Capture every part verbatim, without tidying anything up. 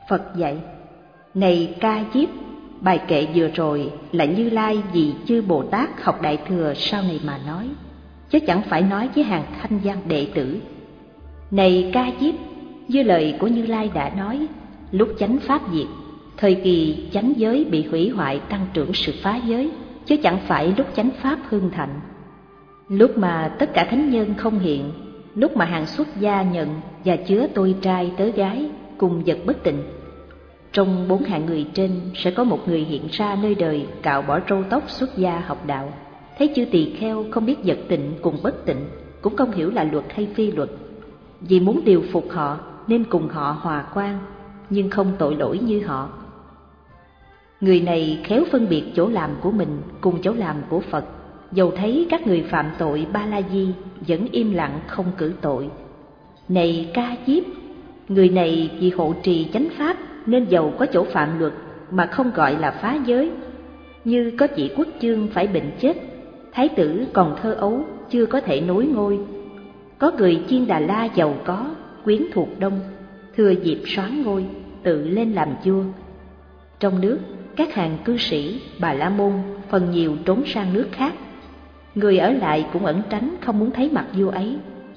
Phật dạy: Này Ca Diếp, bài kệ vừa rồi là Như Lai vì chư Bồ Tát học Đại Thừa sau này mà nói, chứ chẳng phải nói với hàng thanh văn đệ tử. Này Ca Diếp, như lời của Như Lai đã nói, lúc chánh pháp diệt, thời kỳ chánh giới bị hủy hoại tăng trưởng sự phá giới, chứ chẳng phải lúc chánh pháp hưng thạnh. Lúc mà tất cả thánh nhân không hiện, lúc mà hàng xuất gia nhận và chứa tôi trai tớ gái cùng vật bất tịnh, trong bốn hạng người trên sẽ có một người hiện ra nơi đời, cạo bỏ râu tóc xuất gia học đạo. Thấy chư tỳ kheo không biết vật tịnh cùng bất tịnh, cũng không hiểu là luật hay phi luật, vì muốn điều phục họ nên cùng họ hòa quan, nhưng không tội lỗi như họ. Người này khéo phân biệt chỗ làm của mình cùng chỗ làm của Phật, dầu thấy các người phạm tội ba la di vẫn im lặng không cử tội. Này Ca Diếp, người này vì hộ trì chánh pháp nên dầu có chỗ phạm luật mà không gọi là phá giới. Như có vị quốc vương phải bệnh chết, thái tử còn thơ ấu chưa có thể nối ngôi. Có người Chiên Đà La giàu có, quyến thuộc đông, thừa dịp soán ngôi, tự lên làm vua. Trong nước, các hàng cư sĩ, Bà La Môn phần nhiều trốn sang nước khác. Người ở lại cũng ẩn tránh không muốn thấy mặt vua ấy.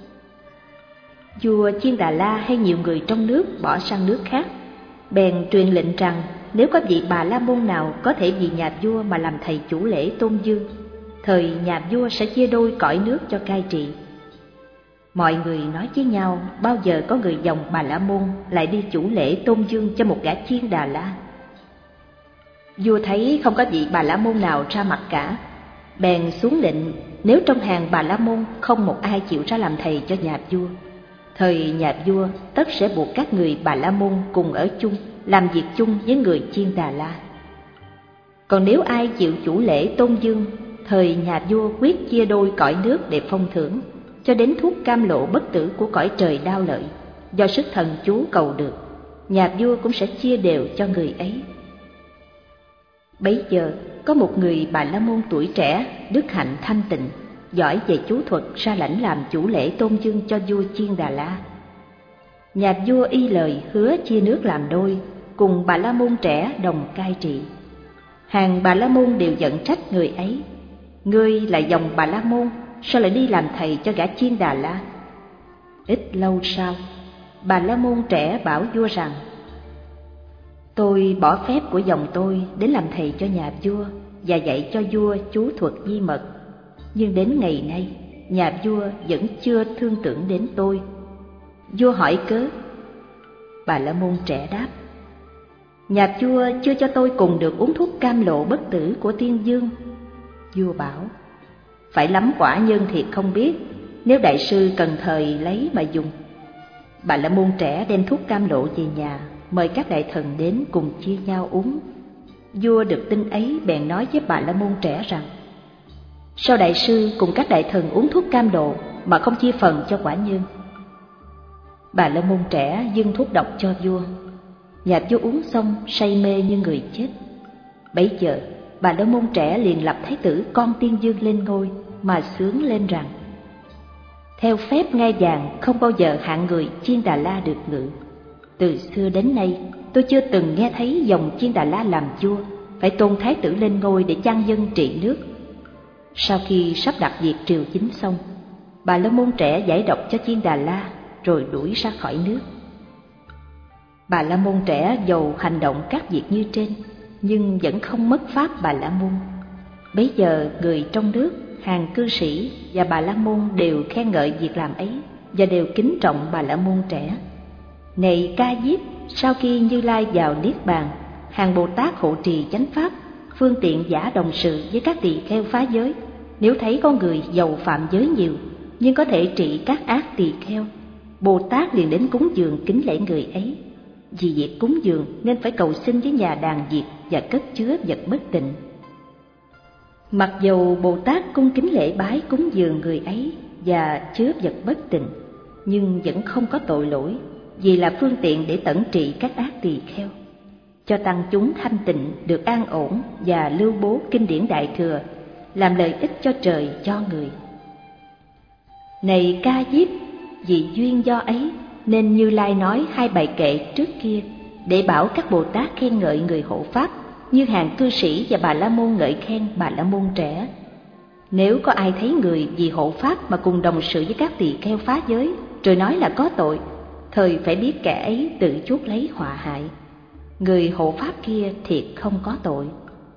Vua Chiên Đà La hay nhiều người trong nước bỏ sang nước khác, bèn truyền lệnh rằng nếu có vị Bà La Môn nào có thể vì nhà vua mà làm thầy chủ lễ tôn dương, thời nhà vua sẽ chia đôi cõi nước cho cai trị. Mọi người nói với nhau bao giờ có người dòng Bà La Môn lại đi chủ lễ tôn dương cho một gã Chiên Đà La. Vua thấy không có vị Bà La Môn nào ra mặt cả, bèn xuống lệnh nếu trong hàng Bà La Môn không một ai chịu ra làm thầy cho nhà vua, thời nhà vua tất sẽ buộc các người Bà La Môn cùng ở chung, làm việc chung với người Chiên Đà La. Còn nếu ai chịu chủ lễ tôn dương, thời nhà vua quyết chia đôi cõi nước để phong thưởng, cho đến thuốc cam lộ bất tử của cõi trời đao lợi, do sức thần chú cầu được, nhà vua cũng sẽ chia đều cho người ấy. Bấy giờ có một người Bà La Môn tuổi trẻ, đức hạnh thanh tịnh, giỏi về chú thuật, ra lãnh làm chủ lễ tôn dương cho vua Chiên Đà La. Nhà vua y lời hứa chia nước làm đôi, cùng Bà La Môn trẻ đồng cai trị. Hàng Bà La Môn đều giận trách người ấy: ngươi là dòng Bà La Môn, sao lại đi làm thầy cho gã Chiên Đà La? Ít lâu sau, Bà La Môn trẻ bảo vua rằng: tôi bỏ phép của dòng tôi đến làm thầy cho nhà vua và dạy cho vua chú thuật di mật, nhưng đến ngày nay nhà vua vẫn chưa thương tưởng đến tôi. Vua hỏi cớ. Bà La Môn trẻ đáp: nhà vua chưa cho tôi cùng được uống thuốc cam lộ bất tử của Tiên Dương. Vua bảo: phải lắm quả nhân thiệt không biết, nếu đại sư cần thời lấy mà dùng. Bà La Môn trẻ đem thuốc cam lộ về nhà, mời các đại thần đến cùng chia nhau uống. Vua được tin ấy bèn nói với Bà La Môn trẻ rằng: sao đại sư cùng các đại thần uống thuốc cam lộ mà không chia phần cho quả nhân? Bà La Môn trẻ dâng thuốc độc cho vua. Nhà vua uống xong say mê như người chết. Bấy giờ Bà La Môn trẻ liền lập thái tử con Tiên Dương lên ngôi, mà xướng lên rằng: theo phép ngai vàng không bao giờ hạng người Chiên Đà La được ngự. Từ xưa đến nay tôi chưa từng nghe thấy dòng Chiên Đà La làm vua phải tôn thái tử lên ngôi để chan dân trị nước. Sau khi sắp đặt việc triều chính xong, Bà La Môn trẻ giải độc cho Chiên Đà La rồi đuổi ra khỏi nước. Bà La Môn trẻ dầu hành động các việc như trên, nhưng vẫn không mất pháp Bà La Môn. Bấy giờ người trong nước, hàng cư sĩ và Bà La Môn đều khen ngợi việc làm ấy và đều kính trọng Bà La Môn trẻ. Này Ca Diếp, sau khi Như Lai vào niết bàn, hàng Bồ Tát hộ trì chánh pháp, phương tiện giả đồng sự với các tỳ kheo phá giới. Nếu thấy có người giàu phạm giới nhiều nhưng có thể trị các ác tỳ kheo, Bồ Tát liền đến cúng dường kính lễ người ấy. Vì việc cúng dường nên phải cầu xin với nhà đàn diệt và cất chứa vật bất tịnh. Mặc dầu Bồ Tát cung kính lễ bái cúng dường người ấy và chứa vật bất tịnh, nhưng vẫn không có tội lỗi, vì là phương tiện để tẩn trị các ác tỳ kheo, cho tăng chúng thanh tịnh được an ổn và lưu bố kinh điển Đại Thừa, làm lợi ích cho trời cho người. Này Ca Diếp, vì duyên do ấy nên Như Lai nói hai bài kệ trước kia để bảo các Bồ Tát khen ngợi người hộ pháp như hàng cư sĩ và Bà La Môn ngợi khen Bà La Môn trẻ. Nếu có ai thấy người vì hộ pháp mà cùng đồng sự với các tỳ kheo phá giới, rồi nói là có tội, thời phải biết kẻ ấy tự chuốc lấy họa hại. Người hộ pháp kia thiệt không có tội.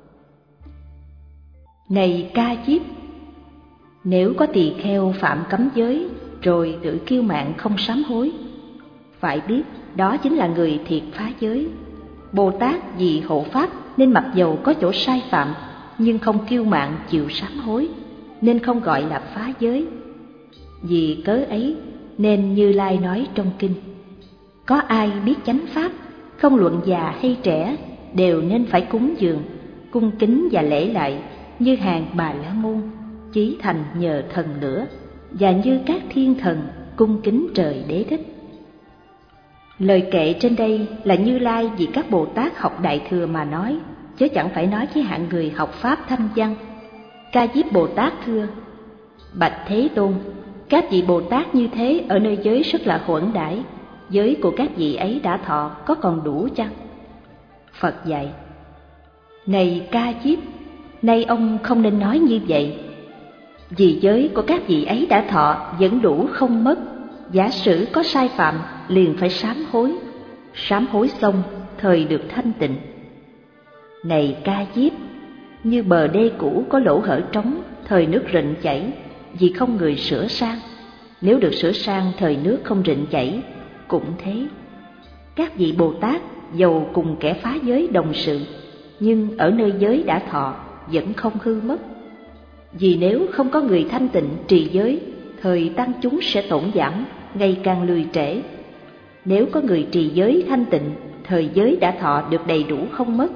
Này Ca Diếp, nếu có tỳ kheo phạm cấm giới rồi tự kiêu mạn không sám hối, phải biết đó chính là người thiệt phá giới. Bồ Tát vì hộ pháp nên mặc dầu có chỗ sai phạm, nhưng không kiêu mạn chịu sám hối, nên không gọi là phá giới. Vì cớ ấy nên Như Lai nói trong kinh: có ai biết chánh pháp, không luận già hay trẻ, đều nên phải cúng dường, cung kính và lễ lại, như hàng Bà La Môn chí thành nhờ thần lửa, và như các thiên thần cung kính trời Đế Thích. Lời kệ trên đây là Như Lai vì các Bồ Tát học Đại Thừa mà nói, chứ chẳng phải nói với hạng người học pháp thanh văn. Ca Diếp Bồ Tát thưa: bạch Thế Tôn, các vị Bồ Tát như thế ở nơi giới rất là huẩn đãi, giới của các vị ấy đã thọ có còn đủ chăng? Phật dạy: này Ca Diếp, nay ông không nên nói như vậy. Vì giới của các vị ấy đã thọ vẫn đủ không mất, giả sử có sai phạm liền phải sám hối, sám hối xong thời được thanh tịnh. Này Ca Diếp, như bờ đê cũ có lỗ hở trống, thời nước rịnh chảy, vì không người sửa sang. Nếu được sửa sang thời nước không rịnh chảy, cũng thế. Các vị Bồ Tát dầu cùng kẻ phá giới đồng sự, nhưng ở nơi giới đã thọ vẫn không hư mất. Vì nếu không có người thanh tịnh trì giới, thời tăng chúng sẽ tổn giảm, ngày càng lười trễ. Nếu có người trì giới thanh tịnh, thời giới đã thọ được đầy đủ không mất.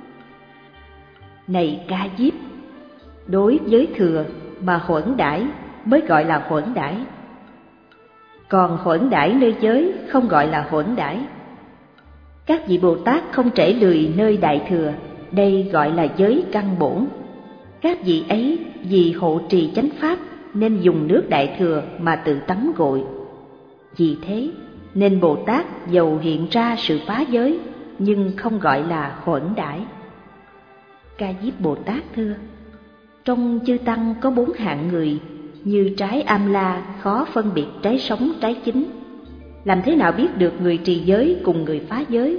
Này Ca Diếp, đối với thừa mà huẩn đãi mới gọi là huẩn đãi, còn huẩn đãi nơi giới không gọi là huẩn đãi. Các vị Bồ Tát không trễ lười nơi Đại Thừa, đây gọi là giới căn bổn. Các vị ấy vì hộ trì chánh pháp nên dùng nước Đại Thừa mà tự tắm gội. Vì thế nên Bồ Tát dầu hiện ra sự phá giới, nhưng không gọi là huẩn đãi. Ca Diếp Bồ Tát thưa: trong chư tăng có bốn hạng người, như trái am la khó phân biệt trái sống trái chín. Làm thế nào biết được người trì giới cùng người phá giới?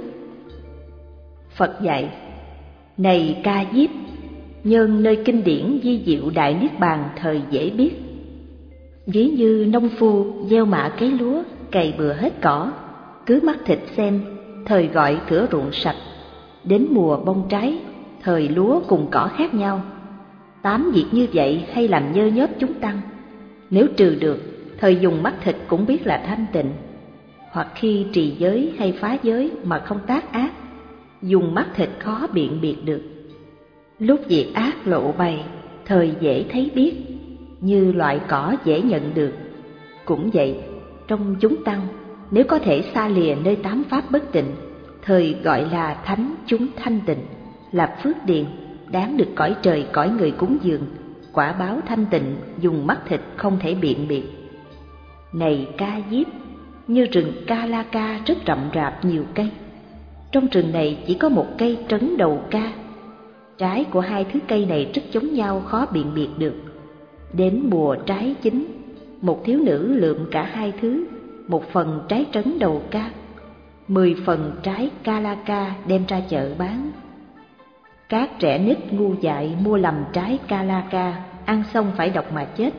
Phật dạy: này Ca Diếp, nhân nơi kinh điển di diệu đại niết bàn thời dễ biết. Ví như nông phu gieo mạ cấy lúa, cày bừa hết cỏ, cứ mắt thịt xem, thời gọi thửa ruộng sạch. Đến mùa bông trái, thời lúa cùng cỏ khác nhau. Tám việc như vậy hay làm nhơ nhớp chúng tăng. Nếu trừ được, thời dùng mắt thịt cũng biết là thanh tịnh. Hoặc khi trì giới hay phá giới mà không tác ác, dùng mắt thịt khó biện biệt được. Lúc việc ác lộ bày, thời dễ thấy biết, như loại cỏ dễ nhận được. Cũng vậy, trong chúng tăng, nếu có thể xa lìa nơi tám pháp bất tịnh, thời gọi là thánh chúng thanh tịnh, là phước điền, đáng được cõi trời cõi người cúng dường, quả báo thanh tịnh, dùng mắt thịt không thể biện biệt. Này Ca Diếp, như rừng Ca La Ca rất rậm rạp nhiều cây. Trong rừng này chỉ có một cây trấn đầu ca. Trái của hai thứ cây này rất giống nhau, khó biện biệt được. Đến mùa trái chín, một thiếu nữ lượm cả hai thứ, một phần trái trấn đầu ca, mười phần trái Ca La Ca đem ra chợ bán. Các trẻ nít ngu dại mua lầm trái Ca La Ca, ăn xong phải độc mà chết.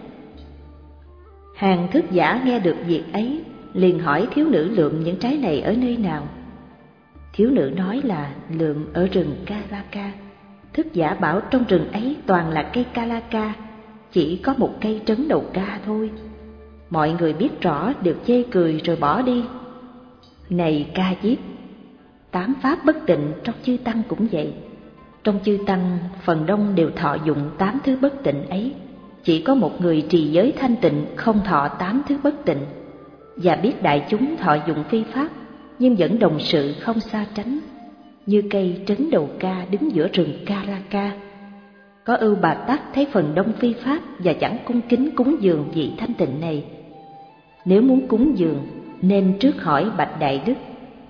Hàng thức giả nghe được việc ấy, liền hỏi thiếu nữ lượm những trái này ở nơi nào. Thiếu nữ nói là lượm ở rừng Ca La Ca. Thức giả bảo trong rừng ấy toàn là cây Ca La Ca, chỉ có một cây trấn đầu ca thôi. Mọi người biết rõ đều chê cười rồi bỏ đi. Này Ca Diếp, tám pháp bất tịnh trong chư tăng cũng vậy. Trong chư tăng phần đông đều thọ dụng tám thứ bất tịnh ấy, chỉ có một người trì giới thanh tịnh không thọ tám thứ bất tịnh. Và biết đại chúng thọ dụng phi pháp, nhưng vẫn đồng sự không xa tránh, như cây trấn đầu ca đứng giữa rừng Ca La Ca. Có ưu Bà Tắc thấy phần đông phi pháp và chẳng cung kính cúng dường vị thanh tịnh này. Nếu muốn cúng dường nên trước hỏi bạch Đại Đức: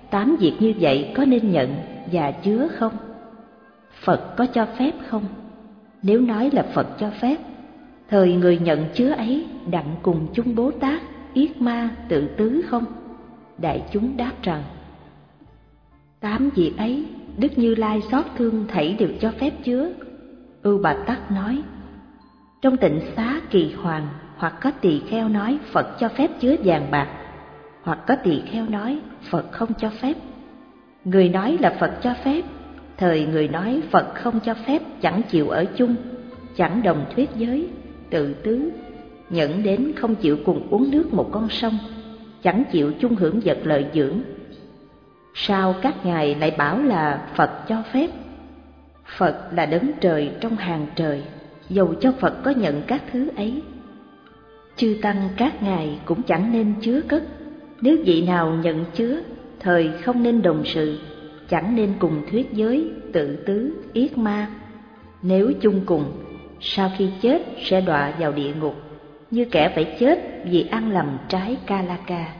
tám việc như vậy có nên nhận và chứa không? Phật có cho phép không? Nếu nói là Phật cho phép, thời người nhận chứa ấy đặng cùng chung Bố Tát, Yết Ma, Tự Tứ không? Đại chúng đáp rằng, tám việc ấy Đức Như Lai xót thương thảy đều cho phép chứa. Ưu Bà Tắc nói, trong Tịnh Xá Kỳ Hoàng, hoặc có tỳ kheo nói Phật cho phép chứa vàng bạc, hoặc có tỳ kheo nói Phật không cho phép. Người nói là Phật cho phép, thời người nói Phật không cho phép chẳng chịu ở chung, chẳng đồng thuyết giới, tự tứ, nhẫn đến không chịu cùng uống nước một con sông, chẳng chịu chung hưởng vật lợi dưỡng. Sao các ngài lại bảo là Phật cho phép? Phật là đấng trời trong hàng trời, dầu cho Phật có nhận các thứ ấy. Chư tăng các ngài cũng chẳng nên chứa cất. Nếu vị nào nhận chứa, thời không nên đồng sự, chẳng nên cùng thuyết giới, tự tứ, yết ma. Nếu chung cùng, sau khi chết sẽ đọa vào địa ngục, như kẻ phải chết vì ăn lầm trái Kalaka.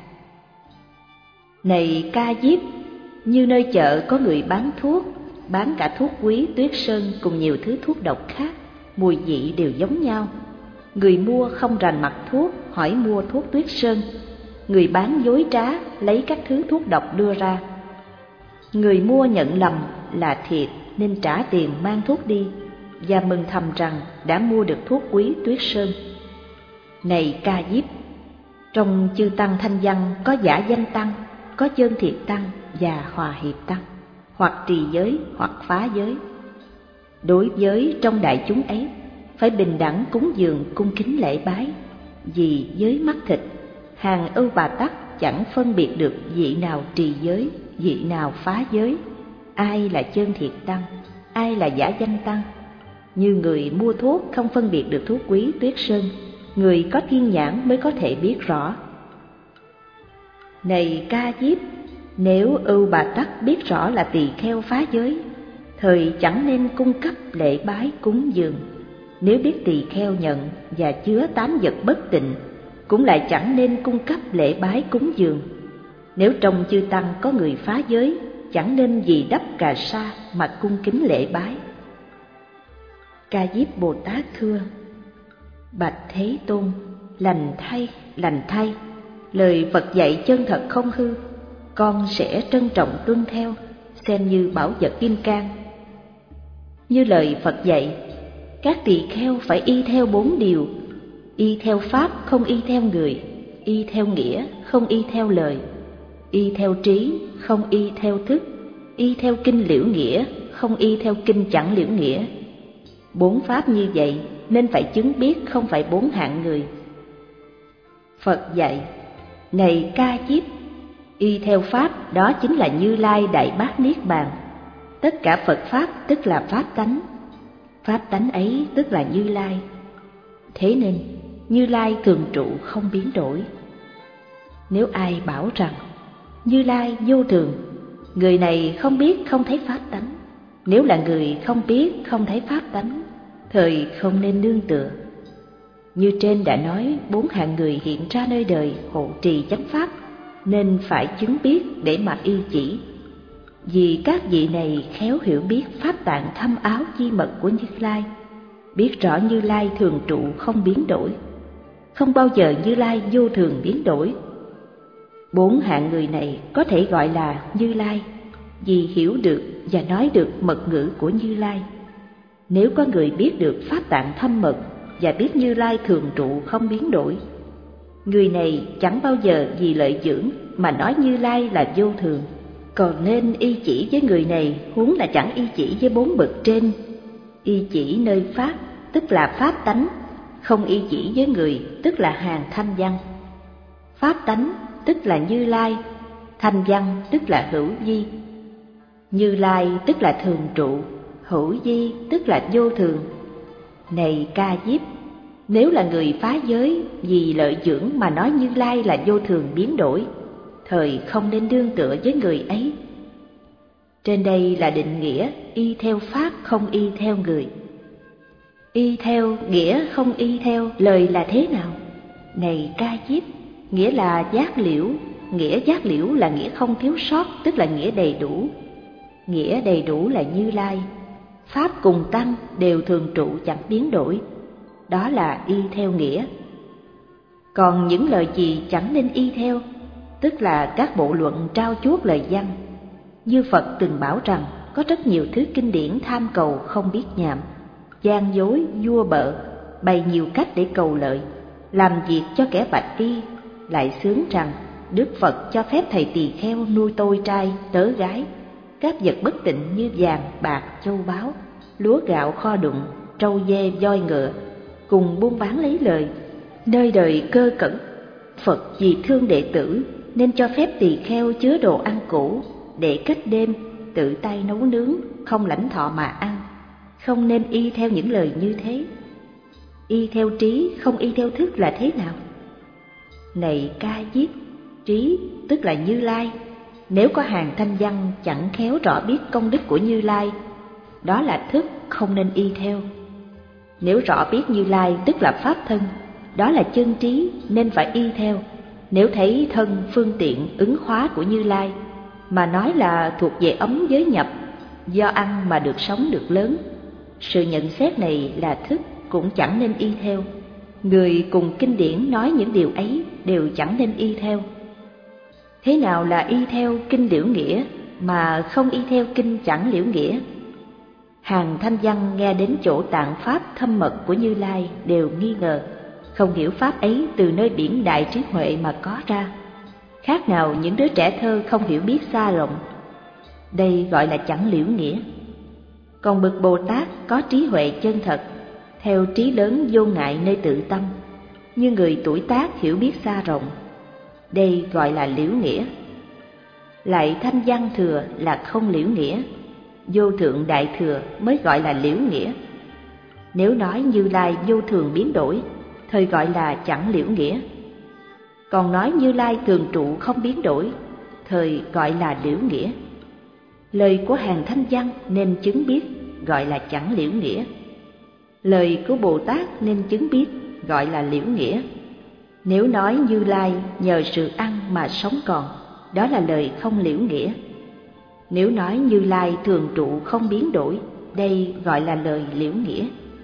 Này Ca Diếp, như nơi chợ có người bán thuốc, bán cả thuốc quý tuyết sơn cùng nhiều thứ thuốc độc khác, mùi vị đều giống nhau. Người mua không rành mặt thuốc, hỏi mua thuốc tuyết sơn. Người bán dối trá, lấy các thứ thuốc độc đưa ra. Người mua nhận lầm là thiệt nên trả tiền mang thuốc đi, và mừng thầm rằng đã mua được thuốc quý tuyết sơn. Này Ca Diếp, trong chư tăng thanh văn có giả danh tăng, có chân thiệt tăng và hòa hiệp tăng, hoặc trì giới hoặc phá giới. Đối với trong đại chúng ấy, phải bình đẳng cúng dường cung kính lễ bái, vì giới mắt thịt, hàng Ưu Bà Tắc chẳng phân biệt được vị nào trì giới, vị nào phá giới, ai là chân thiệt tăng, ai là giả danh tăng. Như người mua thuốc không phân biệt được thuốc quý tuyết sơn, người có thiên nhãn mới có thể biết rõ. Này Ca Diếp, nếu Ưu Bà Tắc biết rõ là tỳ kheo phá giới, thời chẳng nên cung cấp lễ bái cúng dường. Nếu biết tỳ kheo nhận và chứa tám vật bất tịnh, cũng lại chẳng nên cung cấp lễ bái cúng dường. Nếu trong chư tăng có người phá giới, chẳng nên vì đắp cà sa mà cung kính lễ bái. Ca Diếp Bồ Tát thưa: Bạch Thế Tôn, lành thay, lành thay, lời Phật dạy chân thật không hư, con sẽ trân trọng tuân theo, xem như bảo vật kim cang. Như lời Phật dạy, các tỳ kheo phải y theo bốn điều: y theo pháp, không y theo người; y theo nghĩa, không y theo lời; y theo trí, không y theo thức; y theo kinh liễu nghĩa, không y theo kinh chẳng liễu nghĩa. Bốn pháp như vậy nên phải chứng biết, không phải bốn hạng người. Phật dạy: Này Ca Diếp, y theo pháp đó chính là Như Lai Đại Bát Niết Bàn. Tất cả Phật pháp tức là pháp tánh, pháp tánh ấy tức là Như Lai. Thế nên Như Lai thường trụ không biến đổi. Nếu ai bảo rằng Như Lai vô thường, người này không biết không thấy pháp tánh. Nếu là người không biết không thấy pháp tánh, thời không nên nương tựa. Như trên đã nói, bốn hạng người hiện ra nơi đời hộ trì chánh pháp, nên phải chứng biết để mà y chỉ. Vì các vị này khéo hiểu biết pháp tạng thâm áo chi mật của Như Lai, biết rõ Như Lai thường trụ không biến đổi, không bao giờ Như Lai vô thường biến đổi. Bốn hạng người này có thể gọi là Như Lai, vì hiểu được và nói được mật ngữ của Như Lai. Nếu có người biết được pháp tạng thâm mật và biết Như Lai thường trụ không biến đổi, người này chẳng bao giờ vì lợi dưỡng mà nói Như Lai là vô thường. Còn nên y chỉ với người này, huống là chẳng y chỉ với bốn bậc trên. Y chỉ nơi pháp tức là pháp tánh, không y chỉ với người tức là hàng thanh văn. Pháp tánh tức là Như Lai, thanh văn tức là hữu vi. Như Lai tức là thường trụ, hữu vi tức là vô thường. Này Ca Diếp, nếu là người phá giới vì lợi dưỡng mà nói Như Lai là vô thường biến đổi, thời không nên đương tựa với người ấy. Trên đây là định nghĩa y theo pháp, không y theo người. Y theo nghĩa, không y theo lời là thế nào? Này Ca Diếp, nghĩa là giác liễu, nghĩa giác liễu là nghĩa không thiếu sót, tức là nghĩa đầy đủ. Nghĩa đầy đủ là Như Lai. Pháp cùng tăng đều thường trụ chẳng biến đổi, đó là y theo nghĩa. Còn những lời gì chẳng nên y theo, tức là các bộ luận trao chuốt lời văn. Như Phật từng bảo rằng có rất nhiều thứ kinh điển tham cầu không biết nhàm, gian dối, vua bợ, bày nhiều cách để cầu lợi, làm việc cho kẻ bạch y, lại xướng rằng Đức Phật cho phép thầy tỳ kheo nuôi tôi trai, tớ gái, các vật bất tịnh như vàng, bạc, châu báu, lúa gạo kho đụng, trâu dê, voi ngựa, cùng buôn bán lấy lời. Nơi đời cơ cẩn, Phật vì thương đệ tử nên cho phép tỳ kheo chứa đồ ăn cũ để kết đêm, tự tay nấu nướng, không lãnh thọ mà ăn. Không nên y theo những lời như thế. Y theo trí, không y theo thức là thế nào? Này Ca Diếp, trí tức là Như Lai. Nếu có hàng thanh văn chẳng khéo rõ biết công đức của Như Lai, đó là thức, không nên y theo. Nếu rõ biết Như Lai tức là pháp thân, đó là chân trí, nên phải y theo. Nếu thấy thân, phương tiện, ứng hóa của Như Lai mà nói là thuộc về ấm giới nhập, do ăn mà được sống được lớn, sự nhận xét này là thức, cũng chẳng nên y theo. Người cùng kinh điển nói những điều ấy đều chẳng nên y theo. Thế nào là y theo kinh liễu nghĩa mà không y theo kinh chẳng liễu nghĩa? Hàng thanh văn nghe đến chỗ tạng pháp thâm mật của Như Lai đều nghi ngờ, không hiểu pháp ấy từ nơi biển đại trí huệ mà có ra, khác nào những đứa trẻ thơ không hiểu biết xa rộng. Đây gọi là chẳng liễu nghĩa. Còn bậc Bồ Tát có trí huệ chân thật, theo trí lớn vô ngại nơi tự tâm, như người tuổi tác hiểu biết xa rộng, đây gọi là liễu nghĩa. Lại thanh văn thừa là không liễu nghĩa, vô thượng đại thừa mới gọi là liễu nghĩa. Nếu nói Như Lai vô thường biến đổi, thời gọi là chẳng liễu nghĩa. Còn nói Như Lai thường trụ không biến đổi, thời gọi là liễu nghĩa. Lời của hàng thanh văn nên chứng biết, gọi là chẳng liễu nghĩa. Lời của Bồ Tát nên chứng biết, gọi là liễu nghĩa. Nếu nói Như Lai nhờ sự ăn mà sống còn, đó là lời không liễu nghĩa. Nếu nói Như Lai thường trụ không biến đổi, đây gọi là lời liễu nghĩa.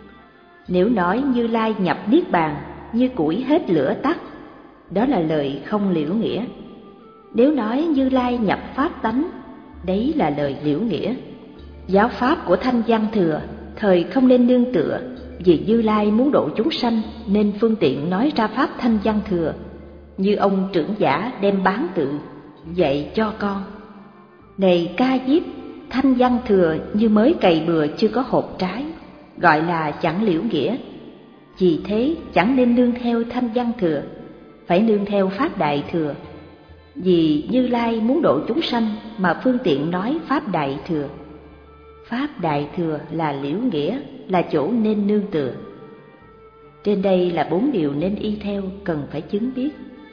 Nếu nói Như Lai nhập niết bàn như củi hết lửa tắt, đó là lời không liễu nghĩa. Nếu nói Như Lai nhập pháp tánh, đấy là lời liễu nghĩa. Giáo pháp của thanh văn thừa thời không nên nương tựa, vì Như Lai muốn độ chúng sanh nên phương tiện nói ra pháp thanh văn thừa, như ông trưởng giả đem bán tự dạy cho con. Này Ca Diếp, thanh văn thừa như mới cày bừa chưa có hột trái, gọi là chẳng liễu nghĩa. Vì thế chẳng nên nương theo thanh văn thừa, phải nương theo pháp đại thừa. Vì Như Lai muốn độ chúng sanh mà phương tiện nói pháp đại thừa. Pháp đại thừa là liễu nghĩa, là chỗ nên nương tựa. Trên đây là bốn điều nên y theo, cần phải chứng biết.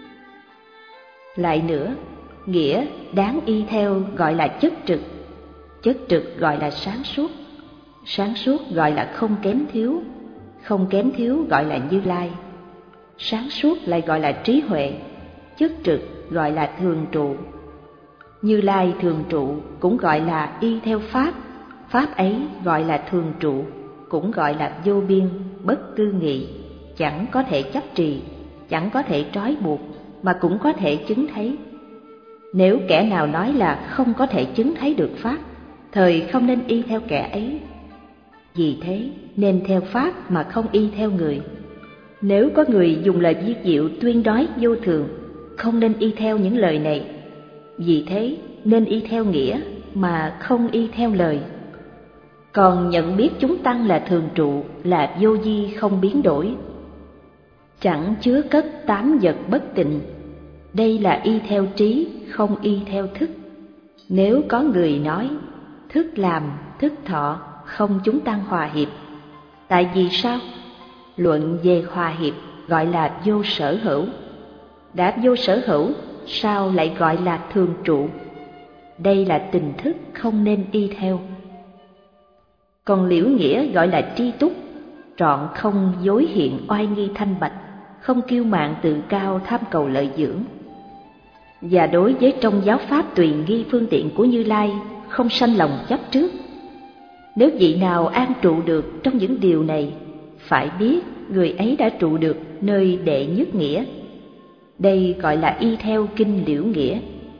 Lại nữa, nghĩa đáng y theo gọi là chất trực. Chất trực gọi là sáng suốt. Sáng suốt gọi là không kém thiếu. Không kém thiếu gọi là Như Lai. Sáng suốt lại gọi là trí huệ. Chất trực gọi là thường trụ. Như Lai thường trụ cũng gọi là y theo pháp. Pháp ấy gọi là thường trụ, cũng gọi là vô biên, bất tư nghị, chẳng có thể chấp trì, chẳng có thể trói buộc, mà cũng có thể chứng thấy. Nếu kẻ nào nói là không có thể chứng thấy được pháp, thời không nên y theo kẻ ấy. Vì thế nên theo pháp mà không y theo người. Nếu có người dùng lời vi diệu tuyên nói vô thường, không nên y theo những lời này. Vì thế nên y theo nghĩa mà không y theo lời. Còn nhận biết chúng tăng là thường trụ, là vô vi không biến đổi, chẳng chứa cất tám vật bất tịnh, đây là y theo trí, không y theo thức. Nếu có người nói thức làm, thức thọ, không chúng tăng hòa hiệp. Tại vì sao? Luận về hòa hiệp gọi là vô sở hữu. Đã vô sở hữu, sao lại gọi là thường trụ? Đây là tình thức không nên y theo. Còn liễu nghĩa gọi là tri túc, trọn không dối hiện oai nghi thanh bạch, không kiêu mạn tự cao tham cầu lợi dưỡng. Và đối với trong giáo pháp tùy nghi phương tiện của Như Lai, không sanh lòng chấp trước. Nếu vị nào an trụ được trong những điều này, phải biết người ấy đã trụ được nơi đệ nhất nghĩa. Đây gọi là y theo kinh Liễu Nghĩa.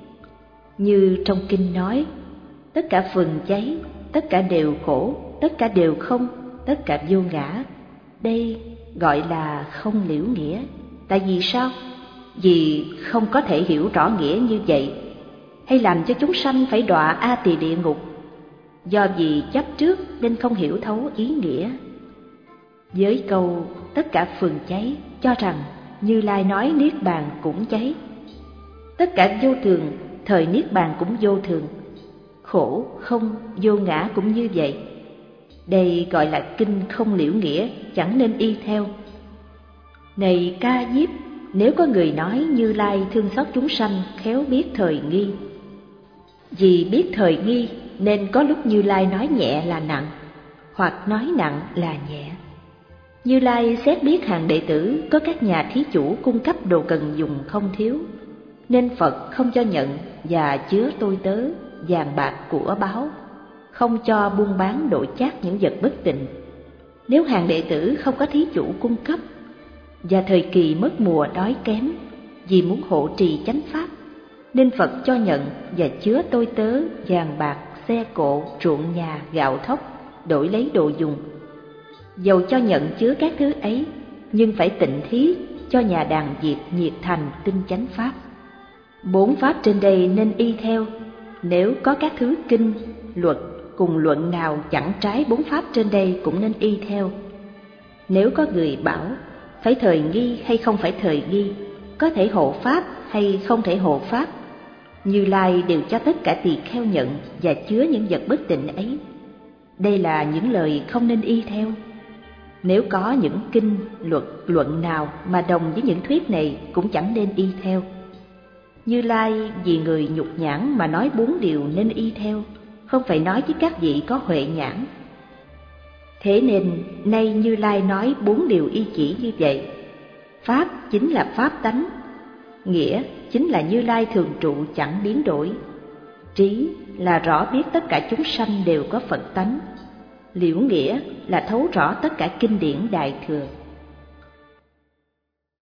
Như trong kinh nói, tất cả phần cháy, tất cả đều khổ, tất cả đều không, tất cả vô ngã. Đây gọi là không liễu nghĩa. Tại vì sao? Vì không có thể hiểu rõ nghĩa như vậy, hay làm cho chúng sanh phải đọa A Tỳ địa ngục. Do vì chấp trước nên không hiểu thấu ý nghĩa. Với câu tất cả phần cháy, cho rằng Như Lai nói Niết Bàn cũng cháy. Tất cả vô thường, thời Niết Bàn cũng vô thường. Khổ, không, vô ngã cũng như vậy. Đây gọi là kinh không liễu nghĩa, chẳng nên y theo. Này Ca Diếp, nếu có người nói Như Lai thương xót chúng sanh, khéo biết thời nghi. Vì biết thời nghi nên có lúc Như Lai nói nhẹ là nặng, hoặc nói nặng là nhẹ. Như Lai xét biết hàng đệ tử có các nhà thí chủ cung cấp đồ cần dùng không thiếu, nên Phật không cho nhận và chứa tôi tớ, vàng bạc của báu, không cho buôn bán đổi chác những vật bất tịnh. Nếu hàng đệ tử không có thí chủ cung cấp, và thời kỳ mất mùa đói kém, vì muốn hộ trì chánh pháp, nên Phật cho nhận và chứa tôi tớ, vàng bạc, xe cộ, ruộng nhà, gạo thóc, đổi lấy đồ dùng. Dầu cho nhận chứa các thứ ấy, nhưng phải tịnh thí cho nhà đàn diệt nhiệt thành tinh chánh pháp. Bốn pháp trên đây nên y theo. Nếu có các thứ kinh, luật cùng luận nào chẳng trái bốn pháp trên đây cũng nên y theo. Nếu có người bảo phải thời nghi hay không phải thời nghi, có thể hộ pháp hay không thể hộ pháp, Như Lai đều cho tất cả tỳ kheo nhận và chứa những vật bất tịnh ấy. Đây là những lời không nên y theo. Nếu có những kinh, luật, luận nào mà đồng với những thuyết này cũng chẳng nên y theo. Như Lai vì người nhục nhãn mà nói bốn điều nên y theo, không phải nói với các vị có huệ nhãn. Thế nên nay Như Lai nói bốn điều y chỉ như vậy. Pháp chính là pháp tánh, nghĩa chính là Như Lai thường trụ chẳng biến đổi, trí là rõ biết tất cả chúng sanh đều có Phật tánh, liễu nghĩa là thấu rõ tất cả kinh điển Đại Thừa.